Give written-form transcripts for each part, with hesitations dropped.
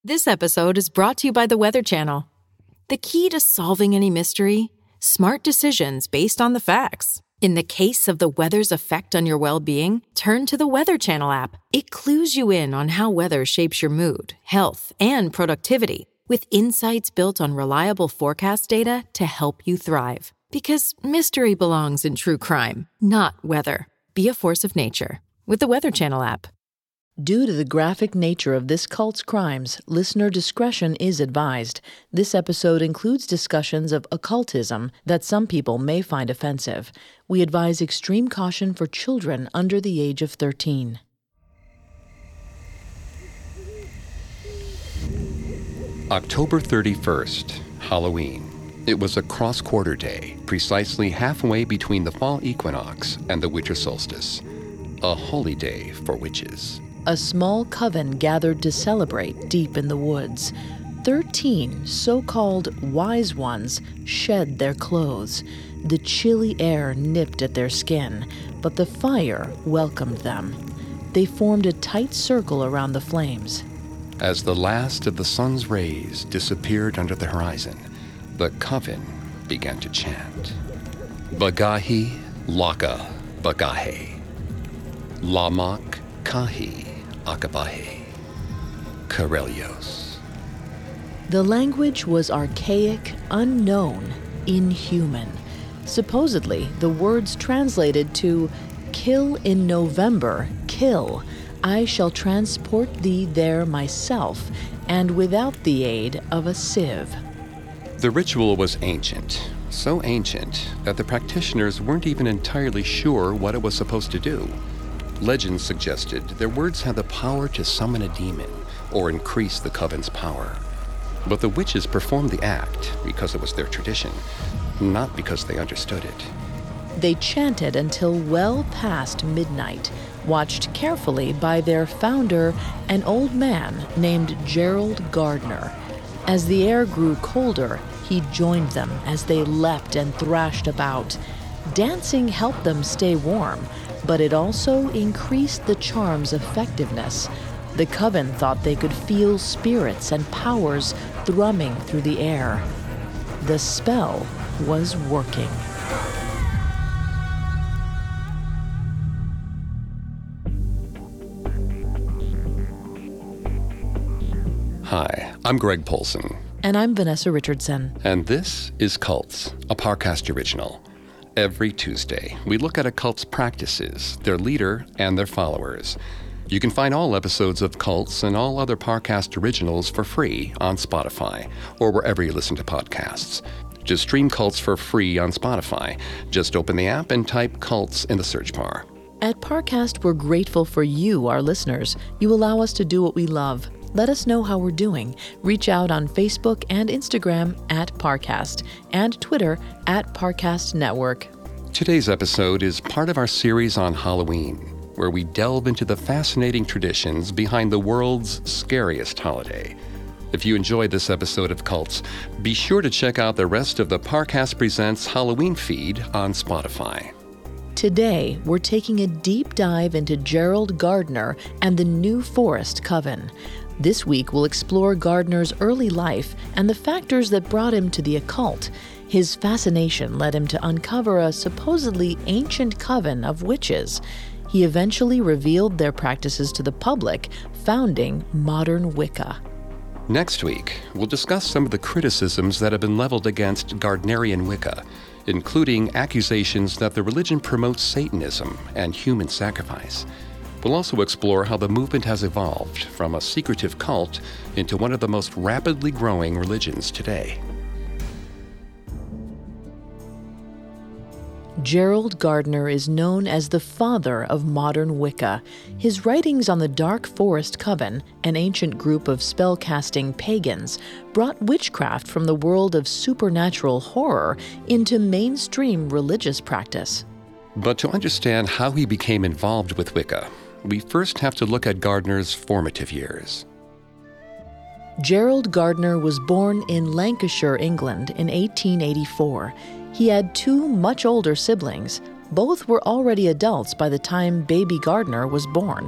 This episode is brought to you by the Weather Channel. The key to solving any mystery? Smart decisions based on the facts. In the case of the weather's effect on your well-being, turn to the Weather Channel app. It clues you in on how weather shapes your mood, health, and productivity, with insights built on reliable forecast data to help you thrive. Because mystery belongs in true crime, not weather. Be a force of nature with the Weather Channel app. Due to the graphic nature of this cult's crimes, listener discretion is advised. This episode includes discussions of occultism that some people may find offensive. We advise extreme caution for children under the age of 13. October 31st, Halloween. It was a cross-quarter day, precisely halfway between the fall equinox and the winter solstice. A holy day for witches. A small coven gathered to celebrate deep in the woods. 13 so-called wise ones shed their clothes. The chilly air nipped at their skin, but the fire welcomed them. They formed a tight circle around the flames. As the last of the sun's rays disappeared under the horizon, the coven began to chant. Bagahi Laka Bagahe. Lamak Kahi Akabahe. Corellios. The language was archaic, unknown, inhuman. Supposedly, the words translated to, "Kill in November, kill. I shall transport thee there myself, and without the aid of a sieve." The ritual was ancient, so ancient that the practitioners weren't even entirely sure what it was supposed to do. Legends suggested their words had the power to summon a demon or increase the coven's power. But the witches performed the act because it was their tradition, not because they understood it. They chanted until well past midnight, watched carefully by their founder, an old man named Gerald Gardner. As the air grew colder, he joined them as they leapt and thrashed about. Dancing helped them stay warm, but it also increased the charm's effectiveness. The coven thought they could feel spirits and powers thrumming through the air. The spell was working. Hi, I'm Greg Polson. And I'm Vanessa Richardson. And this is Cults, a Parcast original. Every Tuesday, we look at a cult's practices, their leader, and their followers. You can find all episodes of Cults and all other Parcast originals for free on Spotify or wherever you listen to podcasts. Just stream Cults for free on Spotify. Just open the app and type Cults in the search bar. At Parcast, we're grateful for you, our listeners. You allow us to do what we love. Let us know how we're doing. Reach out on Facebook and Instagram at Parcast and Twitter at Parcast Network. Today's episode is part of our series on Halloween, where we delve into the fascinating traditions behind the world's scariest holiday. If you enjoyed this episode of Cults, be sure to check out the rest of the Parcast Presents Halloween feed on Spotify. Today, we're taking a deep dive into Gerald Gardner and the New Forest Coven. This week, we'll explore Gardner's early life and the factors that brought him to the occult. His fascination led him to uncover a supposedly ancient coven of witches. He eventually revealed their practices to the public, founding modern Wicca. Next week, we'll discuss some of the criticisms that have been leveled against Gardnerian Wicca, including accusations that the religion promotes Satanism and human sacrifice. We'll also explore how the movement has evolved from a secretive cult into one of the most rapidly growing religions today. Gerald Gardner is known as the father of modern Wicca. His writings on the Dark Forest Coven, an ancient group of spell-casting pagans, brought witchcraft from the world of supernatural horror into mainstream religious practice. But to understand how he became involved with Wicca, we first have to look at Gardner's formative years. Gerald Gardner was born in Lancashire, England in 1884. He had two much older siblings. Both were already adults by the time baby Gardner was born.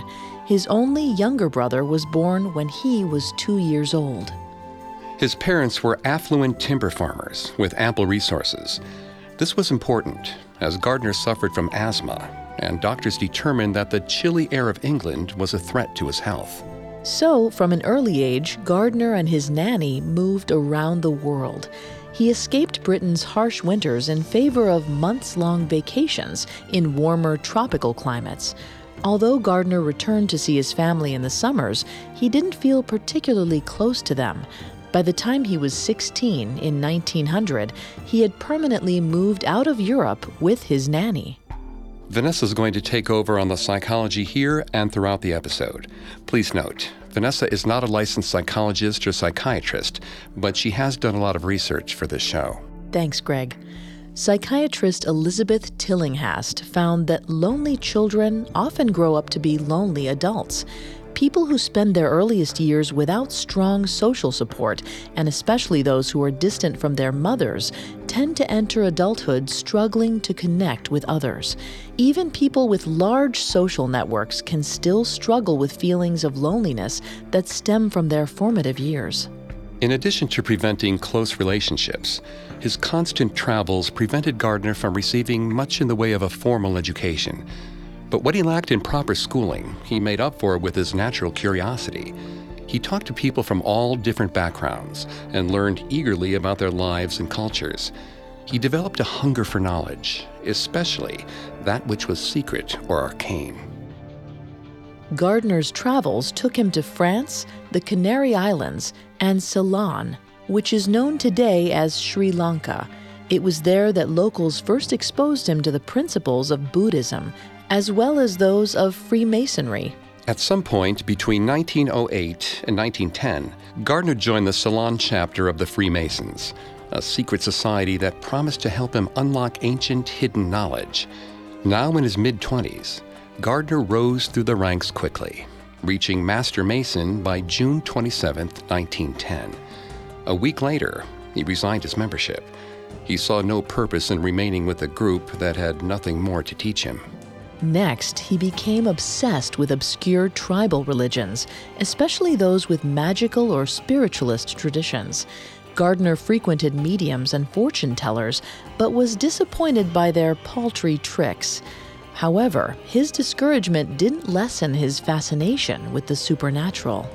His only younger brother was born when he was 2 years old. His parents were affluent timber farmers with ample resources. This was important, as Gardner suffered from asthma, and doctors determined that the chilly air of England was a threat to his health. So, from an early age, Gardner and his nanny moved around the world. He escaped Britain's harsh winters in favor of months-long vacations in warmer tropical climates. Although Gardner returned to see his family in the summers, he didn't feel particularly close to them. By the time he was 16 in 1900, he had permanently moved out of Europe with his nanny. Vanessa's going to take over on the psychology here and throughout the episode. Please note, Vanessa is not a licensed psychologist or psychiatrist, but she has done a lot of research for this show. Thanks, Greg. Psychiatrist Elizabeth Tillinghast found that lonely children often grow up to be lonely adults. People who spend their earliest years without strong social support, and especially those who are distant from their mothers, tend to enter adulthood struggling to connect with others. Even people with large social networks can still struggle with feelings of loneliness that stem from their formative years. In addition to preventing close relationships, his constant travels prevented Gardner from receiving much in the way of a formal education. But what he lacked in proper schooling, he made up for with his natural curiosity. He talked to people from all different backgrounds and learned eagerly about their lives and cultures. He developed a hunger for knowledge, especially that which was secret or arcane. Gardner's travels took him to France, the Canary Islands, and Ceylon, which is known today as Sri Lanka. It was there that locals first exposed him to the principles of Buddhism, as well as those of Freemasonry. At some point between 1908 and 1910, Gardner joined the Ceylon chapter of the Freemasons, a secret society that promised to help him unlock ancient hidden knowledge. Now in his mid-20s, Gardner rose through the ranks quickly, reaching Master Mason by June 27, 1910. A week later, he resigned his membership. He saw no purpose in remaining with a group that had nothing more to teach him. Next, he became obsessed with obscure tribal religions, especially those with magical or spiritualist traditions. Gardner frequented mediums and fortune tellers, but was disappointed by their paltry tricks. However, his discouragement didn't lessen his fascination with the supernatural.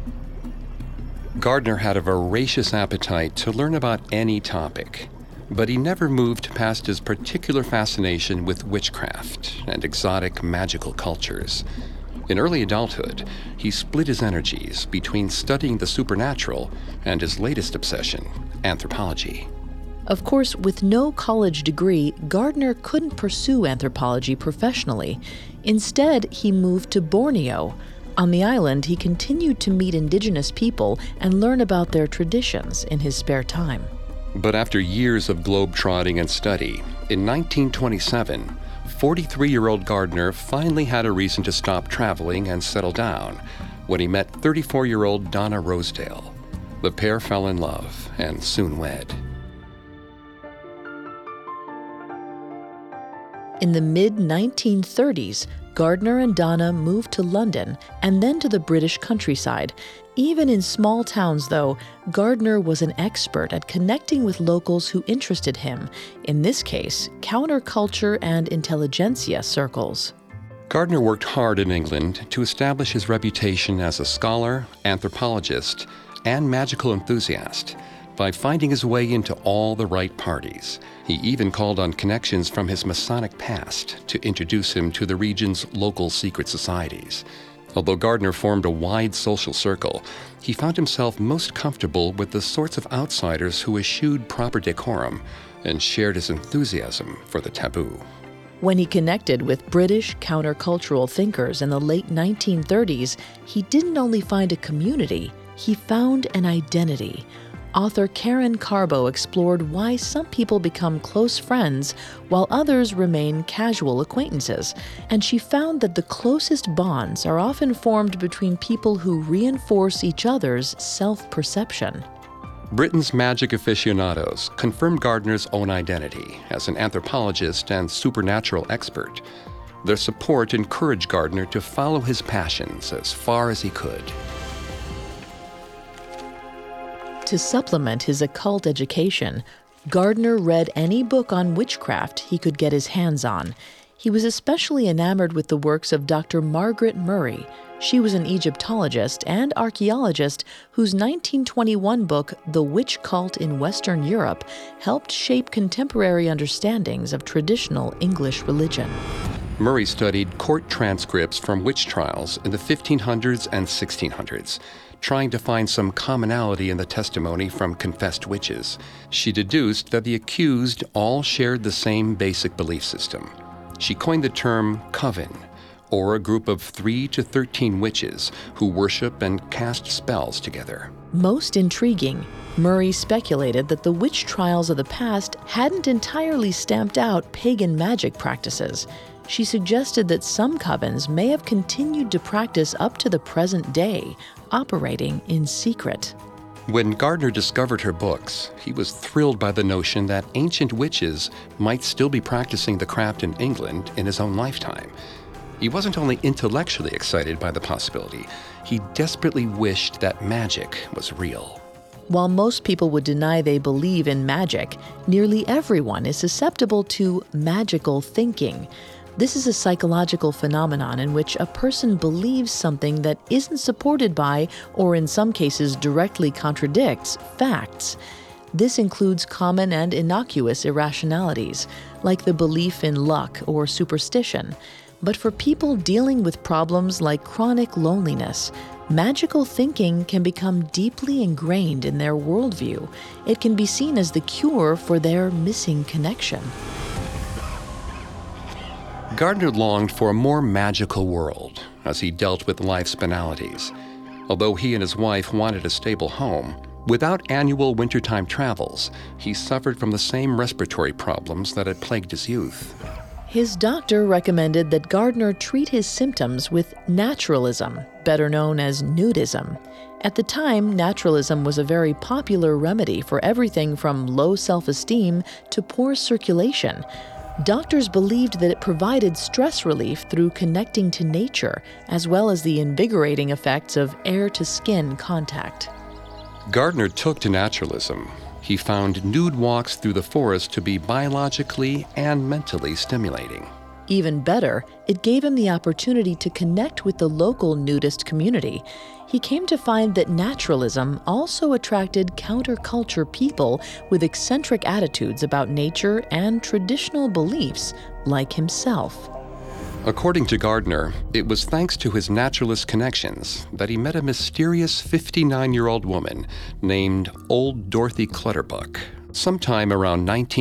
Gardner had a voracious appetite to learn about any topic, but he never moved past his particular fascination with witchcraft and exotic magical cultures. In early adulthood, he split his energies between studying the supernatural and his latest obsession, anthropology. Of course, with no college degree, Gardner couldn't pursue anthropology professionally. Instead, he moved to Borneo. On the island, he continued to meet indigenous people and learn about their traditions in his spare time. But after years of globe-trotting and study, in 1927, 43-year-old Gardner finally had a reason to stop traveling and settle down when he met 34-year-old Donna Rosedale. The pair fell in love and soon wed. In the mid-1930s, Gardner and Donna moved to London and then to the British countryside. Even in small towns, though, Gardner was an expert at connecting with locals who interested him, in this case, counterculture and intelligentsia circles. Gardner worked hard in England to establish his reputation as a scholar, anthropologist, and magical enthusiast by finding his way into all the right parties. He even called on connections from his Masonic past to introduce him to the region's local secret societies. Although Gardner formed a wide social circle, he found himself most comfortable with the sorts of outsiders who eschewed proper decorum and shared his enthusiasm for the taboo. When he connected with British countercultural thinkers in the late 1930s, he didn't only find a community, he found an identity. Author Karen Carbo explored why some people become close friends while others remain casual acquaintances, and she found that the closest bonds are often formed between people who reinforce each other's self-perception. Britain's magic aficionados confirmed Gardner's own identity as an anthropologist and supernatural expert. Their support encouraged Gardner to follow his passions as far as he could. To supplement his occult education, Gardner read any book on witchcraft he could get his hands on. He was especially enamored with the works of Dr. Margaret Murray. She was an Egyptologist and archaeologist whose 1921 book, The Witch Cult in Western Europe, helped shape contemporary understandings of traditional English religion. Murray studied court transcripts from witch trials in the 1500s and 1600s, trying to find some commonality in the testimony from confessed witches. She deduced that the accused all shared the same basic belief system. She coined the term coven, or a group of 3 to 13 witches who worship and cast spells together. Most intriguing, Murray speculated that the witch trials of the past hadn't entirely stamped out pagan magic practices. She suggested that some covens may have continued to practice up to the present day, operating in secret. When Gardner discovered her books, he was thrilled by the notion that ancient witches might still be practicing the craft in England in his own lifetime. He wasn't only intellectually excited by the possibility, he desperately wished that magic was real. While most people would deny they believe in magic, nearly everyone is susceptible to magical thinking. This is a psychological phenomenon in which a person believes something that isn't supported by, or in some cases directly contradicts, facts. This includes common and innocuous irrationalities, like the belief in luck or superstition. But for people dealing with problems like chronic loneliness, magical thinking can become deeply ingrained in their worldview. It can be seen as the cure for their missing connection. Gardner longed for a more magical world as he dealt with life's banalities. Although he and his wife wanted a stable home, without annual wintertime travels, he suffered from the same respiratory problems that had plagued his youth. His doctor recommended that Gardner treat his symptoms with naturalism, better known as nudism. At the time, naturalism was a very popular remedy for everything from low self-esteem to poor circulation. Doctors believed that it provided stress relief through connecting to nature, as well as the invigorating effects of air-to-skin contact. Gardner took to naturalism. He found nude walks through the forest to be biologically and mentally stimulating. Even better, it gave him the opportunity to connect with the local nudist community. He came to find that naturalism also attracted counterculture people with eccentric attitudes about nature and traditional beliefs, like himself. According to Gardner, it was thanks to his naturalist connections that he met a mysterious 59-year-old woman named Old Dorothy Clutterbuck sometime around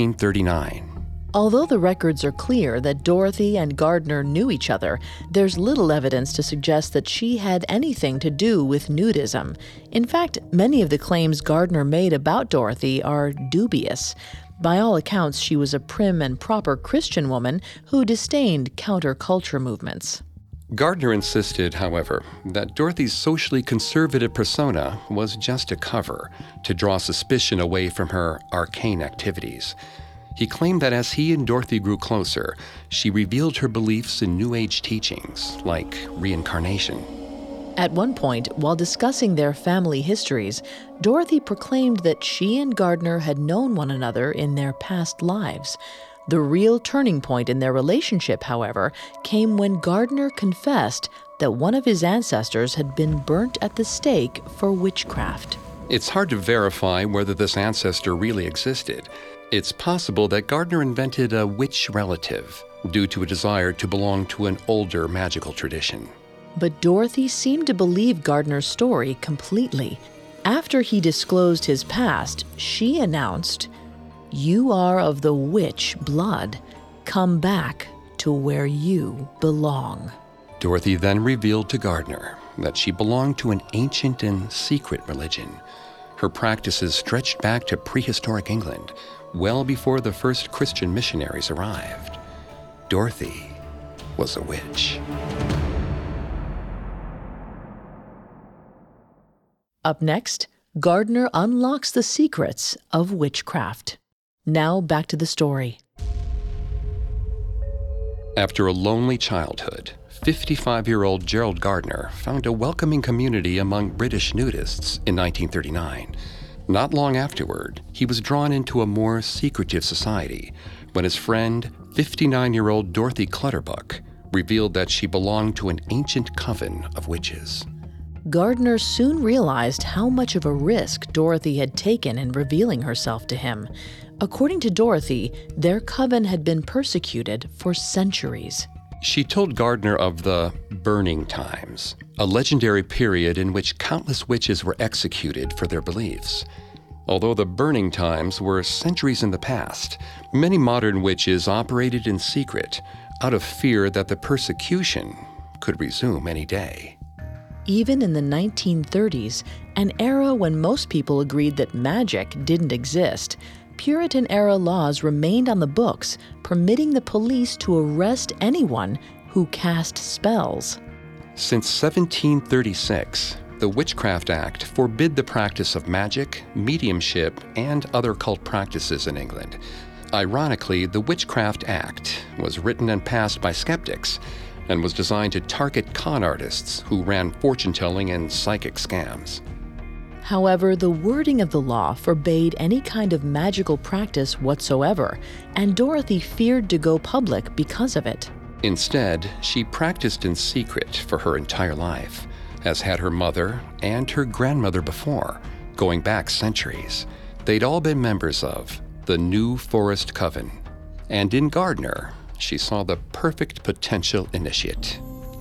1939. Although the records are clear that Dorothy and Gardner knew each other, there's little evidence to suggest that she had anything to do with nudism. In fact, many of the claims Gardner made about Dorothy are dubious. By all accounts, she was a prim and proper Christian woman who disdained counterculture movements. Gardner insisted, however, that Dorothy's socially conservative persona was just a cover to draw suspicion away from her arcane activities. He claimed that as he and Dorothy grew closer, she revealed her beliefs in New Age teachings, like reincarnation. At one point, while discussing their family histories, Dorothy proclaimed that she and Gardner had known one another in their past lives. The real turning point in their relationship, however, came when Gardner confessed that one of his ancestors had been burnt at the stake for witchcraft. It's hard to verify whether this ancestor really existed. It's possible that Gardner invented a witch relative due to a desire to belong to an older magical tradition. But Dorothy seemed to believe Gardner's story completely. After he disclosed his past, she announced, "You are of the witch blood. Come back to where you belong." Dorothy then revealed to Gardner that she belonged to an ancient and secret religion. Her practices stretched back to prehistoric England, well before the first Christian missionaries arrived. Dorothy was a witch. Up next, Gardner unlocks the secrets of witchcraft. Now back to the story. After a lonely childhood, 55-year-old Gerald Gardner found a welcoming community among British nudists in 1939. Not long afterward, he was drawn into a more secretive society when his friend, 59-year-old Dorothy Clutterbuck, revealed that she belonged to an ancient coven of witches. Gardner soon realized how much of a risk Dorothy had taken in revealing herself to him. According to Dorothy, their coven had been persecuted for centuries. She told Gardner of the Burning Times, a legendary period in which countless witches were executed for their beliefs. Although the Burning Times were centuries in the past, many modern witches operated in secret out of fear that the persecution could resume any day. Even in the 1930s, an era when most people agreed that magic didn't exist, Puritan-era laws remained on the books, permitting the police to arrest anyone who cast spells. Since 1736, the Witchcraft Act forbid the practice of magic, mediumship, and other cult practices in England. Ironically, the Witchcraft Act was written and passed by skeptics and was designed to target con artists who ran fortune-telling and psychic scams. However, the wording of the law forbade any kind of magical practice whatsoever, and Dorothy feared to go public because of it. Instead, she practiced in secret for her entire life, as had her mother and her grandmother before, going back centuries. They'd all been members of the New Forest Coven, and in Gardner, she saw the perfect potential initiate.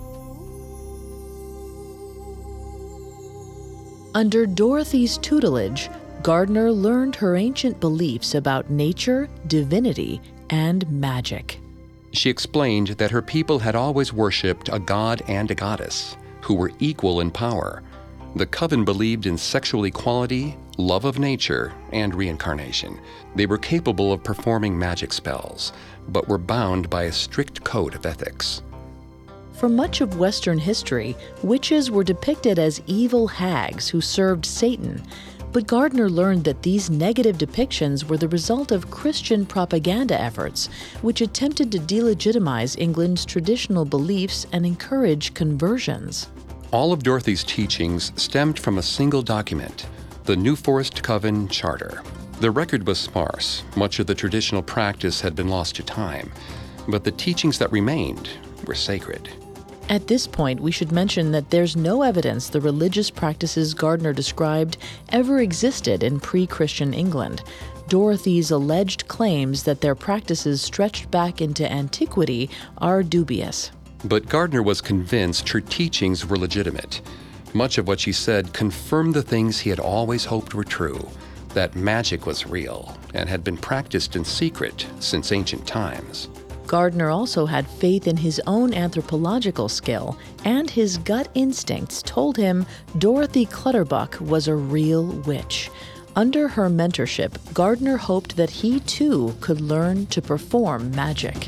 Under Dorothy's tutelage, Gardner learned her ancient beliefs about nature, divinity, and magic. She explained that her people had always worshipped a god and a goddess, who were equal in power. The coven believed in sexual equality, love of nature, and reincarnation. They were capable of performing magic spells, but were bound by a strict code of ethics. For much of Western history, witches were depicted as evil hags who served Satan. But Gardner learned that these negative depictions were the result of Christian propaganda efforts, which attempted to delegitimize England's traditional beliefs and encourage conversions. All of Dorothy's teachings stemmed from a single document, the New Forest Coven Charter. The record was sparse. Much of the traditional practice had been lost to time, but the teachings that remained were sacred. At this point, we should mention that there's no evidence the religious practices Gardner described ever existed in pre-Christian England. Dorothy's alleged claims that their practices stretched back into antiquity are dubious. But Gardner was convinced her teachings were legitimate. Much of what she said confirmed the things he had always hoped were true, that magic was real and had been practiced in secret since ancient times. Gardner also had faith in his own anthropological skill, and his gut instincts told him Dorothy Clutterbuck was a real witch. Under her mentorship, Gardner hoped that he too could learn to perform magic.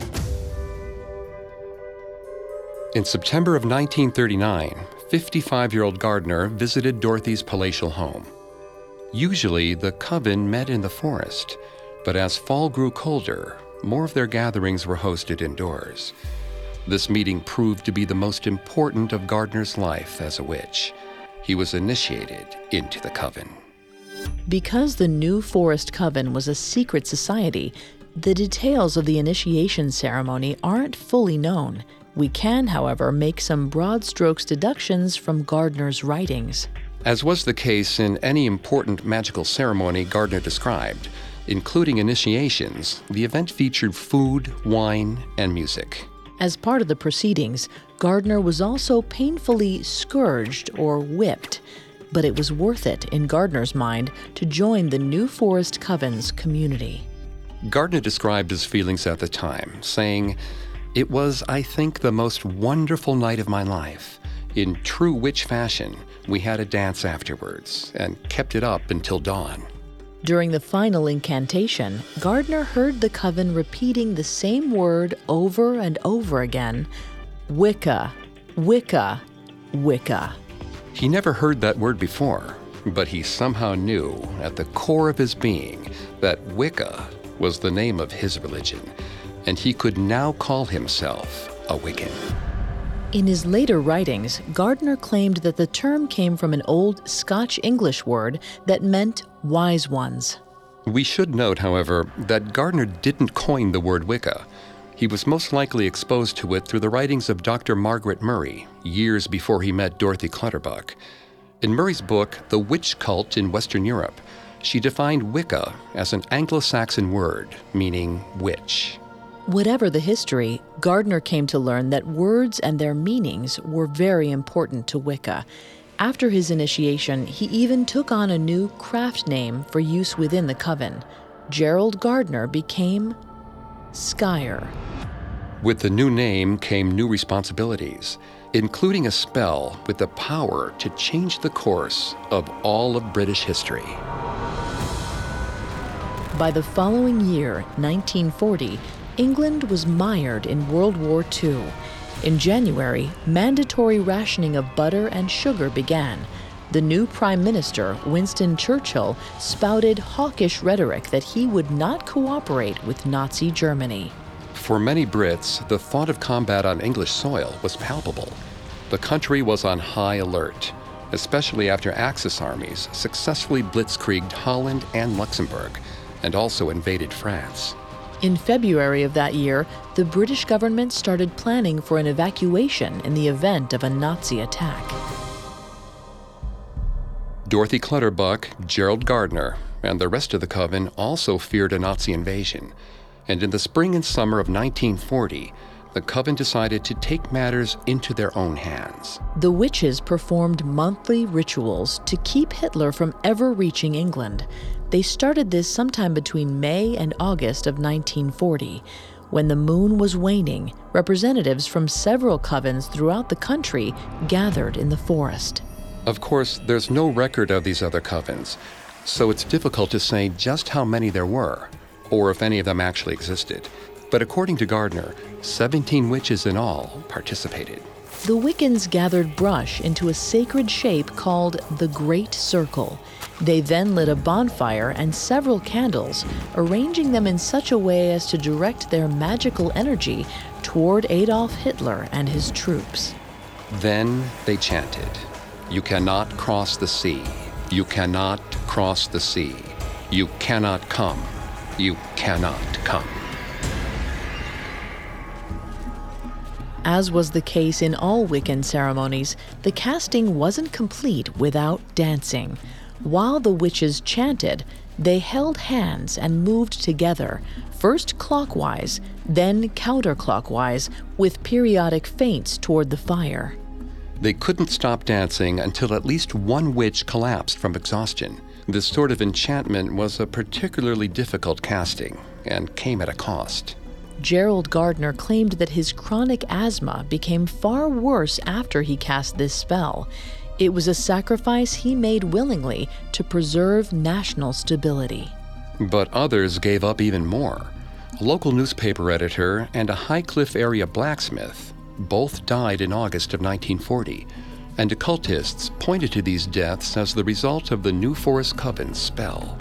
In September of 1939, 55-year-old Gardner visited Dorothy's palatial home. Usually, the coven met in the forest, but as fall grew colder, more of their gatherings were hosted indoors. This meeting proved to be the most important of Gardner's life as a witch. He was initiated into the coven. Because the New Forest Coven was a secret society, the details of the initiation ceremony aren't fully known. We can, however, make some broad strokes deductions from Gardner's writings. As was the case in any important magical ceremony Gardner described, including initiations, the event featured food, wine, and music. As part of the proceedings, Gardner was also painfully scourged or whipped, but it was worth it, in Gardner's mind, to join the New Forest Coven's community. Gardner described his feelings at the time, saying, "It was, I think, the most wonderful night of my life. In true witch fashion, we had a dance afterwards and kept it up until dawn." During the final incantation, Gardner heard the coven repeating the same word over and over again, Wicca, Wicca, Wicca. He never heard that word before, but he somehow knew at the core of his being that Wicca was the name of his religion, and he could now call himself a Wiccan. In his later writings, Gardner claimed that the term came from an old Scotch-English word that meant wise ones. We should note, however, that Gardner didn't coin the word Wicca. He was most likely exposed to it through the writings of Dr. Margaret Murray, years before he met Dorothy Clutterbuck. In Murray's book, The Witch Cult in Western Europe, she defined Wicca as an Anglo-Saxon word meaning witch. Whatever the history, Gardner came to learn that words and their meanings were very important to Wicca. After his initiation, he even took on a new craft name for use within the coven. Gerald Gardner became Skyer. With the new name came new responsibilities, including a spell with the power to change the course of all of British history. By the following year, 1940, England was mired in World War II. In January, mandatory rationing of butter and sugar began. The new Prime Minister, Winston Churchill, spouted hawkish rhetoric that he would not cooperate with Nazi Germany. For many Brits, the thought of combat on English soil was palpable. The country was on high alert, especially after Axis armies successfully blitzkrieged Holland and Luxembourg, and also invaded France. In February of that year, the British government started planning for an evacuation in the event of a Nazi attack. Dorothy Clutterbuck, Gerald Gardner, and the rest of the coven also feared a Nazi invasion, and in the spring and summer of 1940, the coven decided to take matters into their own hands. The witches performed monthly rituals to keep Hitler from ever reaching England. They started this sometime between May and August of 1940. When the moon was waning, representatives from several covens throughout the country gathered in the forest. Of course, there's no record of these other covens, so it's difficult to say just how many there were, or if any of them actually existed. But according to Gardner, 17 witches in all participated. The Wiccans gathered brush into a sacred shape called the Great Circle. They then lit a bonfire and several candles, arranging them in such a way as to direct their magical energy toward Adolf Hitler and his troops. Then they chanted, "You cannot cross the sea. You cannot cross the sea. You cannot come. You cannot come." As was the case in all Wiccan ceremonies, the casting wasn't complete without dancing. While the witches chanted, they held hands and moved together, first clockwise, then counterclockwise, with periodic feints toward the fire. They couldn't stop dancing until at least one witch collapsed from exhaustion. This sort of enchantment was a particularly difficult casting and came at a cost. Gerald Gardner claimed that his chronic asthma became far worse after he cast this spell. It was a sacrifice he made willingly to preserve national stability. But others gave up even more. A local newspaper editor and a Highcliffe area blacksmith both died in August of 1940, and occultists pointed to these deaths as the result of the New Forest Coven's spell.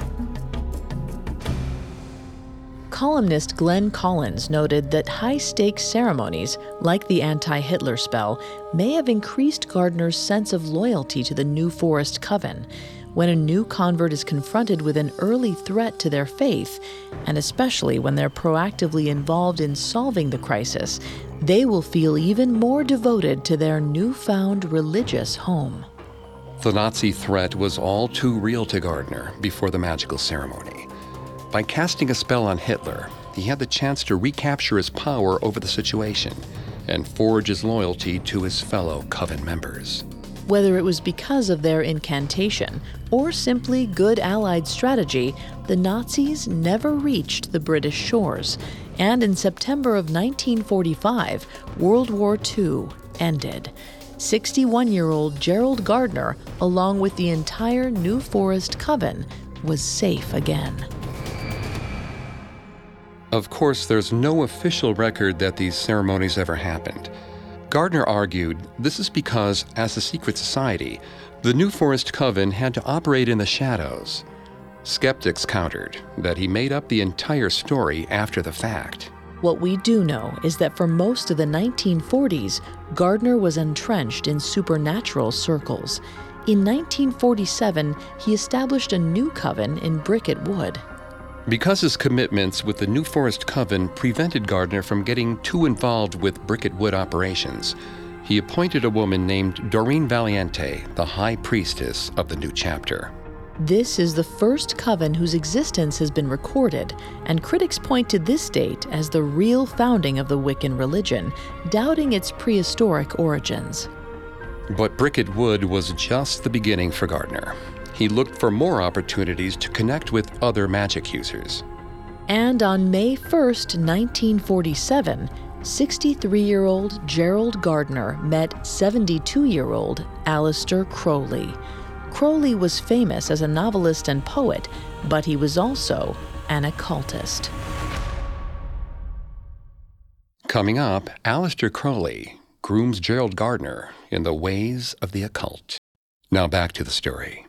Columnist Glenn Collins noted that high-stakes ceremonies, like the anti-Hitler spell, may have increased Gardner's sense of loyalty to the New Forest Coven. When a new convert is confronted with an early threat to their faith, and especially when they're proactively involved in solving the crisis, they will feel even more devoted to their newfound religious home. The Nazi threat was all too real to Gardner before the magical ceremony. By casting a spell on Hitler, he had the chance to recapture his power over the situation and forge his loyalty to his fellow coven members. Whether it was because of their incantation or simply good Allied strategy, the Nazis never reached the British shores, and in September of 1945, World War II ended. 61-year-old Gerald Gardner, along with the entire New Forest Coven, was safe again. Of course, there's no official record that these ceremonies ever happened. Gardner argued this is because, as a secret society, the New Forest Coven had to operate in the shadows. Skeptics countered that he made up the entire story after the fact. What we do know is that for most of the 1940s, Gardner was entrenched in supernatural circles. In 1947, he established a new coven in Bricket Wood. Because his commitments with the New Forest Coven prevented Gardner from getting too involved with Bricket Wood operations, he appointed a woman named Doreen Valiente, the high priestess of the new chapter. This is the first coven whose existence has been recorded, and critics point to this date as the real founding of the Wiccan religion, doubting its prehistoric origins. But Bricket Wood was just the beginning for Gardner. He looked for more opportunities to connect with other magic users. And on May 1st, 1947, 63-year-old Gerald Gardner met 72-year-old Aleister Crowley. Crowley was famous as a novelist and poet, but he was also an occultist. Coming up, Aleister Crowley grooms Gerald Gardner in the ways of the occult. Now back to the story.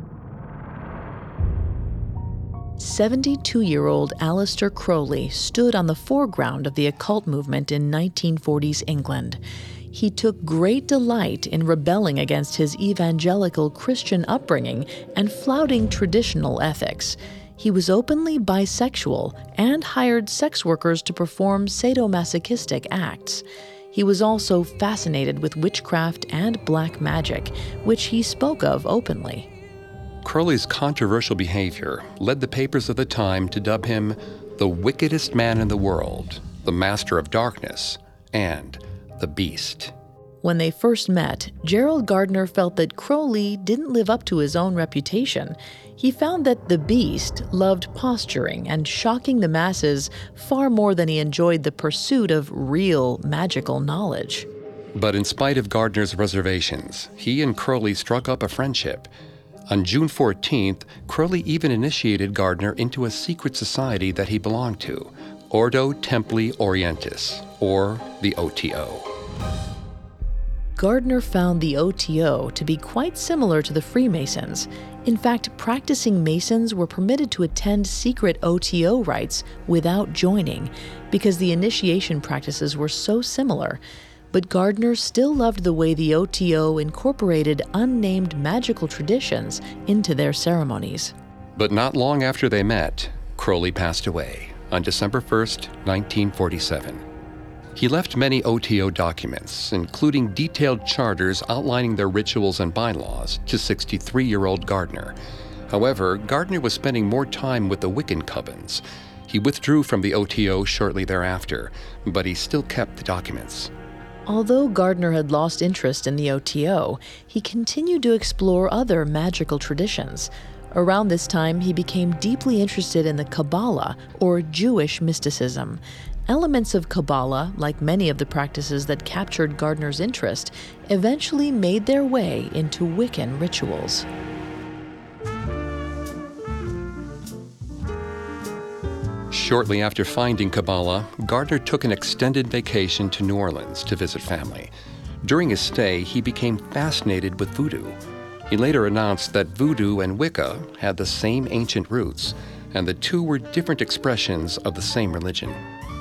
72-year-old Aleister Crowley stood on the foreground of the occult movement in 1940s England. He took great delight in rebelling against his evangelical Christian upbringing and flouting traditional ethics. He was openly bisexual and hired sex workers to perform sadomasochistic acts. He was also fascinated with witchcraft and black magic, which he spoke of openly. Crowley's controversial behavior led the papers of the time to dub him the wickedest man in the world, the master of darkness, and the beast. When they first met, Gerald Gardner felt that Crowley didn't live up to his own reputation. He found that the beast loved posturing and shocking the masses far more than he enjoyed the pursuit of real magical knowledge. But in spite of Gardner's reservations, he and Crowley struck up a friendship. On June 14th, Crowley even initiated Gardner into a secret society that he belonged to, Ordo Templi Orientis, or the OTO. Gardner found the OTO to be quite similar to the Freemasons. In fact, practicing Masons were permitted to attend secret OTO rites without joining, because the initiation practices were so similar. But Gardner still loved the way the OTO incorporated unnamed magical traditions into their ceremonies. But not long after they met, Crowley passed away on December 1st, 1947. He left many OTO documents, including detailed charters outlining their rituals and bylaws, to 63-year-old Gardner. However, Gardner was spending more time with the Wiccan covens. He withdrew from the OTO shortly thereafter, but he still kept the documents. Although Gardner had lost interest in the OTO, he continued to explore other magical traditions. Around this time, he became deeply interested in the Kabbalah, or Jewish mysticism. Elements of Kabbalah, like many of the practices that captured Gardner's interest, eventually made their way into Wiccan rituals. Shortly after finding Kabbalah, Gardner took an extended vacation to New Orleans to visit family. During his stay, he became fascinated with voodoo. He later announced that voodoo and Wicca had the same ancient roots, and the two were different expressions of the same religion.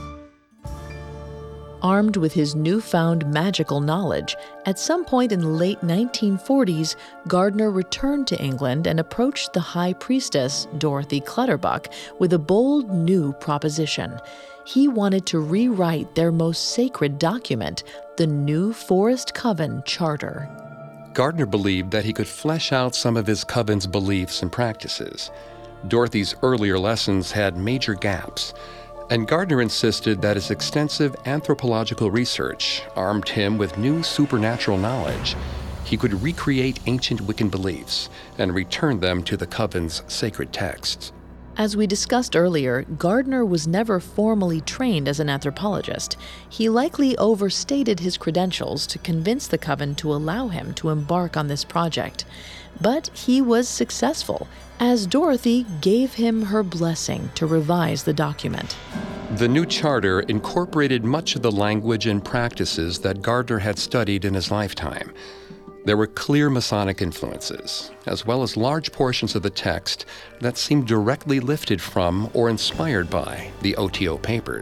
Armed with his newfound magical knowledge, at some point in the late 1940s, Gardner returned to England and approached the high priestess, Dorothy Clutterbuck, with a bold new proposition. He wanted to rewrite their most sacred document, the New Forest Coven Charter. Gardner believed that he could flesh out some of his coven's beliefs and practices. Dorothy's earlier lessons had major gaps, and Gardner insisted that his extensive anthropological research armed him with new supernatural knowledge. He could recreate ancient Wiccan beliefs and return them to the coven's sacred texts. As we discussed earlier, Gardner was never formally trained as an anthropologist. He likely overstated his credentials to convince the coven to allow him to embark on this project. But he was successful, as Dorothy gave him her blessing to revise the document. The new charter incorporated much of the language and practices that Gardner had studied in his lifetime. There were clear Masonic influences, as well as large portions of the text that seemed directly lifted from or inspired by the OTO papers.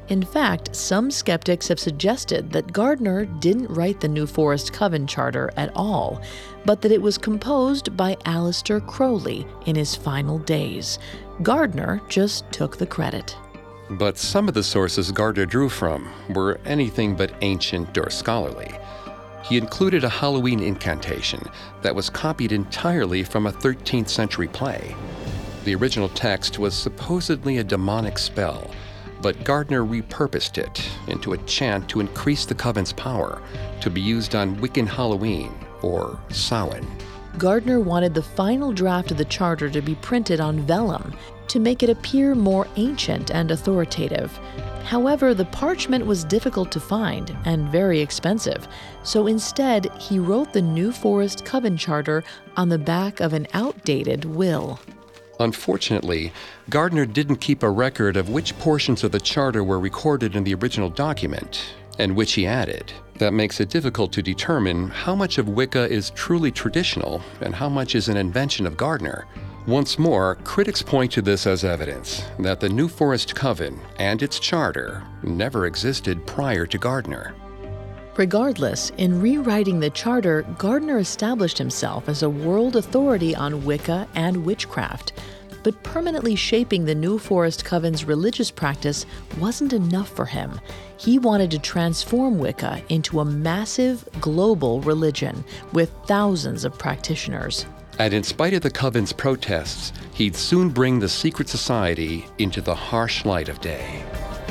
In fact, some skeptics have suggested that Gardner didn't write the New Forest Coven Charter at all, but that it was composed by Aleister Crowley in his final days. Gardner just took the credit. But some of the sources Gardner drew from were anything but ancient or scholarly. He included a Halloween incantation that was copied entirely from a 13th century play. The original text was supposedly a demonic spell, but Gardner repurposed it into a chant to increase the coven's power to be used on Wiccan Halloween, or Samhain. Gardner wanted the final draft of the charter to be printed on vellum to make it appear more ancient and authoritative. However, the parchment was difficult to find and very expensive, so instead he wrote the New Forest Coven Charter on the back of an outdated will. Unfortunately, Gardner didn't keep a record of which portions of the charter were recorded in the original document and which he added. That makes it difficult to determine how much of Wicca is truly traditional and how much is an invention of Gardner. Once more, critics point to this as evidence that the New Forest Coven and its charter never existed prior to Gardner. Regardless, in rewriting the charter, Gardner established himself as a world authority on Wicca and witchcraft. But permanently shaping the New Forest Coven's religious practice wasn't enough for him. He wanted to transform Wicca into a massive global religion with thousands of practitioners. And in spite of the Coven's protests, he'd soon bring the secret society into the harsh light of day.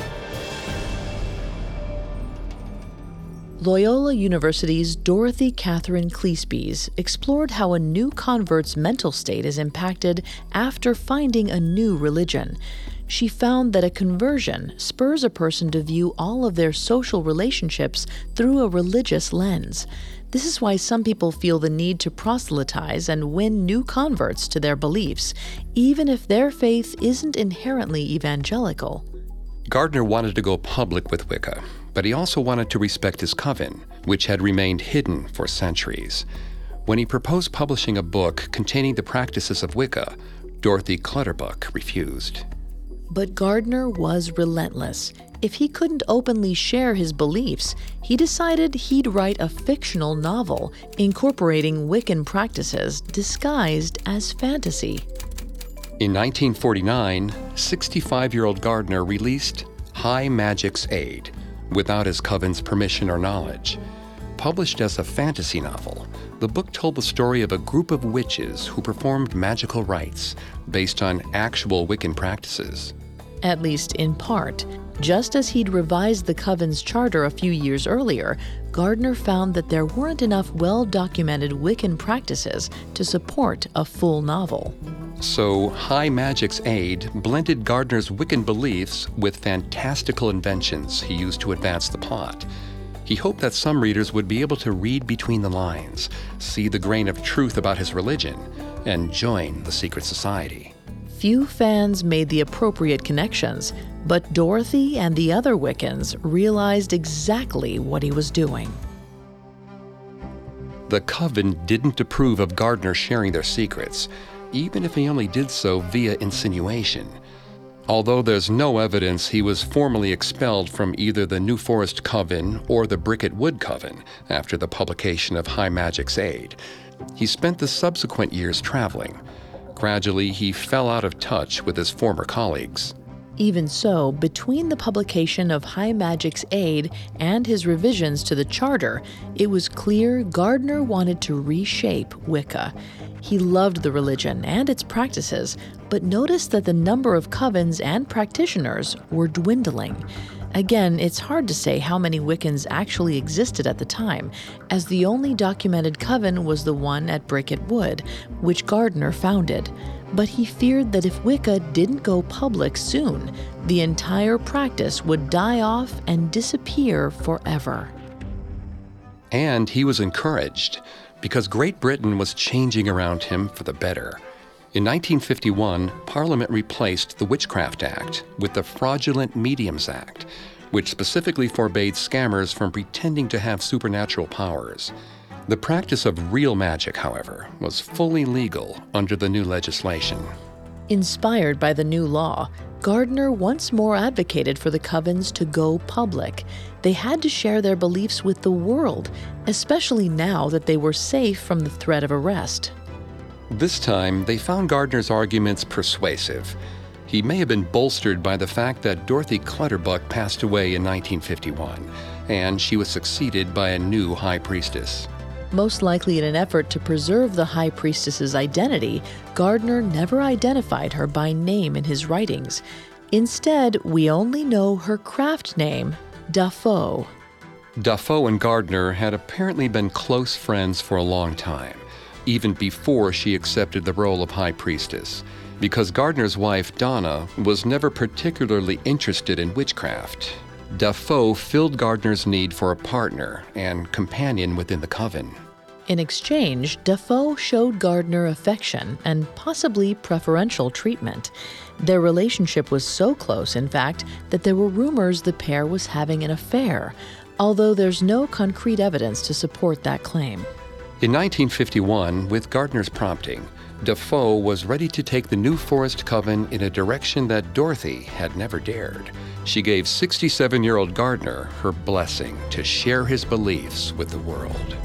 Loyola University's Dorothy Catherine Cleespies explored how a new convert's mental state is impacted after finding a new religion. She found that a conversion spurs a person to view all of their social relationships through a religious lens. This is why some people feel the need to proselytize and win new converts to their beliefs, even if their faith isn't inherently evangelical. Gardner wanted to go public with Wicca, but he also wanted to respect his coven, which had remained hidden for centuries. When he proposed publishing a book containing the practices of Wicca, Dorothy Clutterbuck refused. But Gardner was relentless. If he couldn't openly share his beliefs, he decided he'd write a fictional novel incorporating Wiccan practices disguised as fantasy. In 1949, 65-year-old Gardner released High Magic's Aid, without his coven's permission or knowledge. Published as a fantasy novel, the book told the story of a group of witches who performed magical rites based on actual Wiccan practices. At least in part. Just as he'd revised the coven's charter a few years earlier, Gardner found that there weren't enough well-documented Wiccan practices to support a full novel. So, High Magic's Aid blended Gardner's Wiccan beliefs with fantastical inventions he used to advance the plot. He hoped that some readers would be able to read between the lines, see the grain of truth about his religion, and join the secret society. Few fans made the appropriate connections, but Dorothy and the other Wiccans realized exactly what he was doing. The coven didn't approve of Gardner sharing their secrets, even if he only did so via insinuation. Although there's no evidence he was formally expelled from either the New Forest Coven or the Bricket Wood Coven after the publication of High Magic's Aid, he spent the subsequent years traveling. Gradually, he fell out of touch with his former colleagues. Even so, between the publication of High Magic's Aid and his revisions to the charter, it was clear Gardner wanted to reshape Wicca. He loved the religion and its practices, but noticed that the number of covens and practitioners were dwindling. Again, it's hard to say how many Wiccans actually existed at the time, as the only documented coven was the one at Bricket Wood, which Gardner founded. But he feared that if Wicca didn't go public soon, the entire practice would die off and disappear forever. And he was encouraged, because Great Britain was changing around him for the better. In 1951, Parliament replaced the Witchcraft Act with the Fraudulent Mediums Act, which specifically forbade scammers from pretending to have supernatural powers. The practice of real magic, however, was fully legal under the new legislation. Inspired by the new law, Gardner once more advocated for the covens to go public. They had to share their beliefs with the world, especially now that they were safe from the threat of arrest. This time, they found Gardner's arguments persuasive. He may have been bolstered by the fact that Dorothy Clutterbuck passed away in 1951, and she was succeeded by a new high priestess. Most likely in an effort to preserve the high priestess's identity, Gardner never identified her by name in his writings. Instead, we only know her craft name, Dafoe. Dafoe and Gardner had apparently been close friends for a long time, even before she accepted the role of high priestess, because Gardner's wife, Donna, was never particularly interested in witchcraft. Dafoe filled Gardner's need for a partner and companion within the coven. In exchange, Dafoe showed Gardner affection and possibly preferential treatment. Their relationship was so close, in fact, that there were rumors the pair was having an affair, although there's no concrete evidence to support that claim. In 1951, with Gardner's prompting, Dafoe was ready to take the New Forest Coven in a direction that Dorothy had never dared. She gave 67-year-old Gardner her blessing to share his beliefs with the world.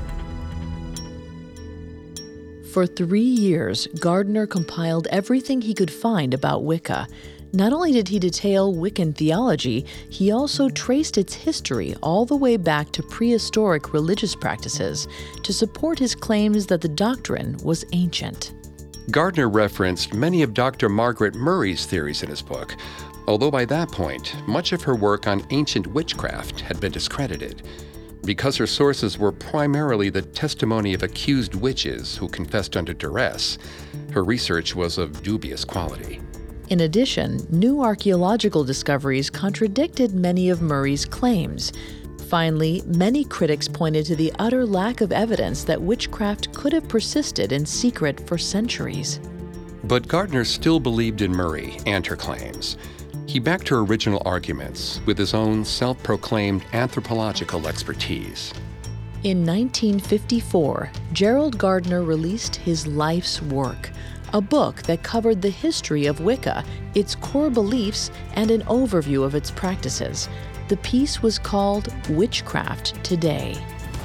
For 3 years, Gardner compiled everything he could find about Wicca. Not only did he detail Wiccan theology, he also traced its history all the way back to prehistoric religious practices to support his claims that the doctrine was ancient. Gardner referenced many of Dr. Margaret Murray's theories in his book, although by that point, much of her work on ancient witchcraft had been discredited. Because her sources were primarily the testimony of accused witches who confessed under duress, her research was of dubious quality. In addition, new archaeological discoveries contradicted many of Murray's claims. Finally, many critics pointed to the utter lack of evidence that witchcraft could have persisted in secret for centuries. But Gardner still believed in Murray and her claims. He backed her original arguments with his own self-proclaimed anthropological expertise. In 1954, Gerald Gardner released his life's work, a book that covered the history of Wicca, its core beliefs, and an overview of its practices. The piece was called Witchcraft Today.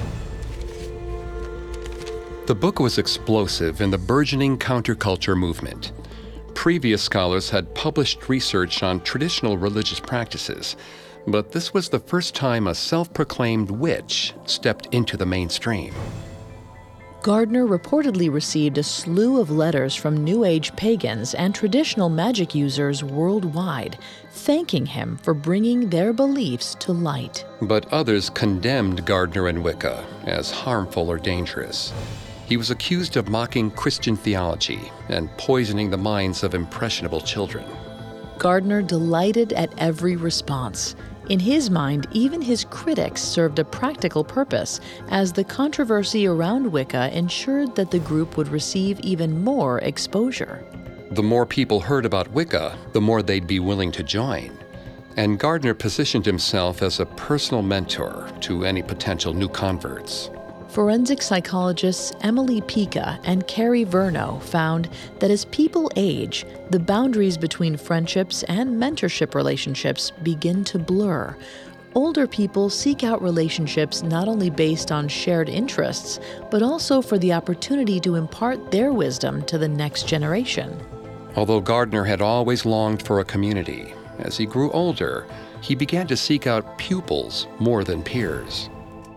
The book was explosive in the burgeoning counterculture movement. Previous scholars had published research on traditional religious practices, but this was the first time a self-proclaimed witch stepped into the mainstream. Gardner reportedly received a slew of letters from New Age pagans and traditional magic users worldwide, thanking him for bringing their beliefs to light. But others condemned Gardner and Wicca as harmful or dangerous. He was accused of mocking Christian theology and poisoning the minds of impressionable children. Gardner delighted at every response. In his mind, even his critics served a practical purpose, as the controversy around Wicca ensured that the group would receive even more exposure. The more people heard about Wicca, the more they'd be willing to join. And Gardner positioned himself as a personal mentor to any potential new converts. Forensic psychologists Emily Pica and Carrie Verno found that as people age, the boundaries between friendships and mentorship relationships begin to blur. Older people seek out relationships not only based on shared interests, but also for the opportunity to impart their wisdom to the next generation. Although Gardner had always longed for a community, as he grew older, he began to seek out pupils more than peers.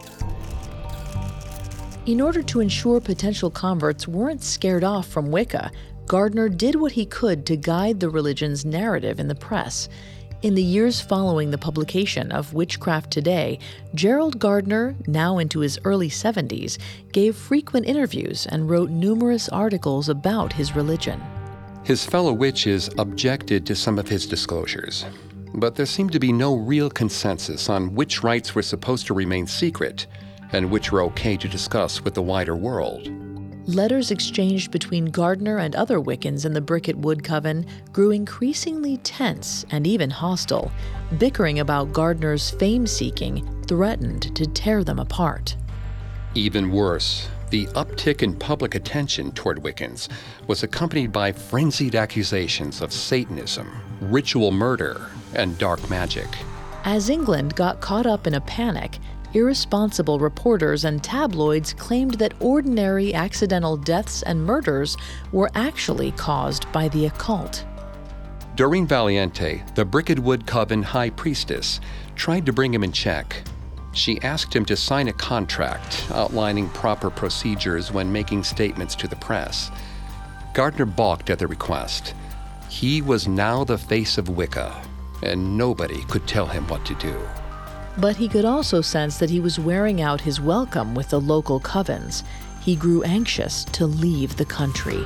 In order to ensure potential converts weren't scared off from Wicca, Gardner did what he could to guide the religion's narrative in the press. In the years following the publication of Witchcraft Today, Gerald Gardner, now into his early 70s, gave frequent interviews and wrote numerous articles about his religion. His fellow witches objected to some of his disclosures, but there seemed to be no real consensus on which rites were supposed to remain secret and which were okay to discuss with the wider world. Letters exchanged between Gardner and other Wiccans in the Bricket Wood Coven grew increasingly tense and even hostile. Bickering about Gardner's fame-seeking threatened to tear them apart. Even worse, The uptick in public attention toward Wiccans was accompanied by frenzied accusations of Satanism, ritual murder, and dark magic. As England got caught up in a panic, irresponsible reporters and tabloids claimed that ordinary accidental deaths and murders were actually caused by the occult. Doreen Valiente, the Bricketwood Coven high priestess, tried to bring him in check. She asked him to sign a contract outlining proper procedures when making statements to the press. Gardner balked at the request. He was now the face of Wicca, and nobody could tell him what to do. But he could also sense that he was wearing out his welcome with the local covens. He grew anxious to leave the country.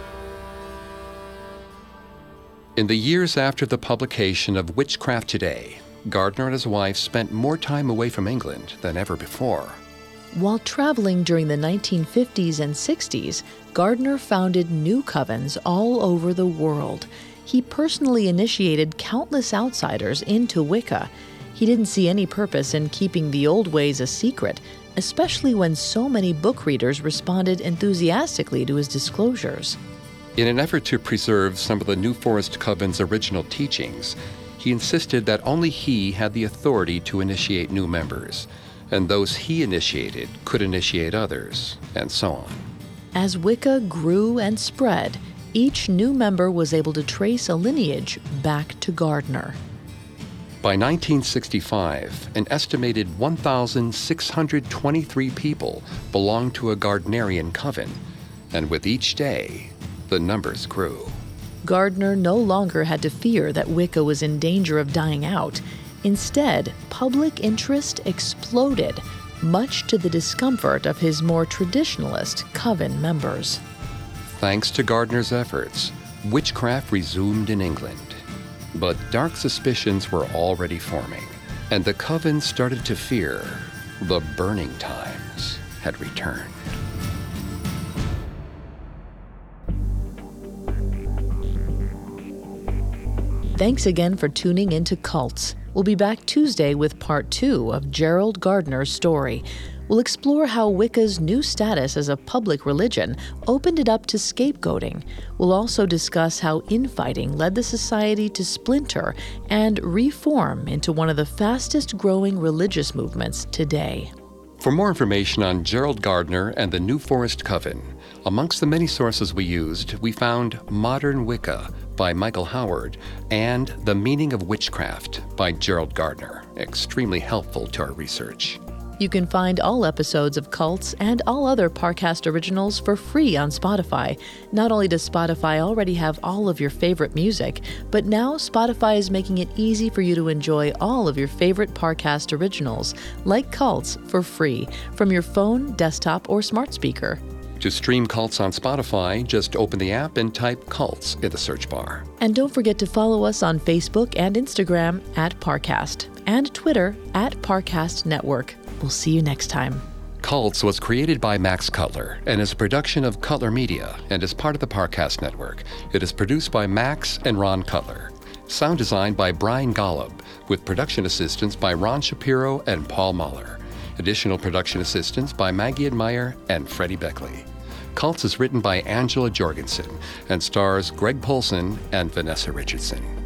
In the years after the publication of Witchcraft Today, Gardner and his wife spent more time away from England than ever before. While traveling during the 1950s and 60s, Gardner founded new covens all over the world. He personally initiated countless outsiders into Wicca. He didn't see any purpose in keeping the old ways a secret, especially when so many book readers responded enthusiastically to his disclosures. In an effort to preserve some of the New Forest Coven's original teachings, he insisted that only he had the authority to initiate new members, and those he initiated could initiate others, and so on. As Wicca grew and spread, each new member was able to trace a lineage back to Gardner. By 1965, an estimated 1,623 people belonged to a Gardnerian coven, and with each day, the numbers grew. Gardner no longer had to fear that Wicca was in danger of dying out. Instead, public interest exploded, much to the discomfort of his more traditionalist coven members. Thanks to Gardner's efforts, witchcraft resumed in England. But dark suspicions were already forming, and the coven started to fear the burning times had returned. Thanks again for tuning into Cults. We'll be back Tuesday with part 2 of Gerald Gardner's story. We'll explore how Wicca's new status as a public religion opened it up to scapegoating. We'll also discuss how infighting led the society to splinter and reform into one of the fastest-growing religious movements today. For more information on Gerald Gardner and the New Forest Coven, amongst the many sources we used, we found Modern Wicca by Michael Howard and The Meaning of Witchcraft by Gerald Gardner, extremely helpful to our research. You can find all episodes of Cults and all other Parcast originals for free on Spotify. Not only does Spotify already have all of your favorite music, but now Spotify is making it easy for you to enjoy all of your favorite Parcast originals, like Cults, for free from your phone, desktop, or smart speaker. To stream Cults on Spotify, just open the app and type Cults in the search bar. And don't forget to follow us on Facebook and Instagram at Parcast and Twitter at Parcast Network. We'll see you next time. Cults was created by Max Cutler and is a production of Cutler Media and is part of the Parcast Network. It is produced by Max and Ron Cutler. Sound design by Brian Golub, with production assistance by Ron Shapiro and Paul Mahler. Additional production assistance by Maggie Admire and Freddie Beckley. Cults is written by Angela Jorgensen and stars Greg Polson and Vanessa Richardson.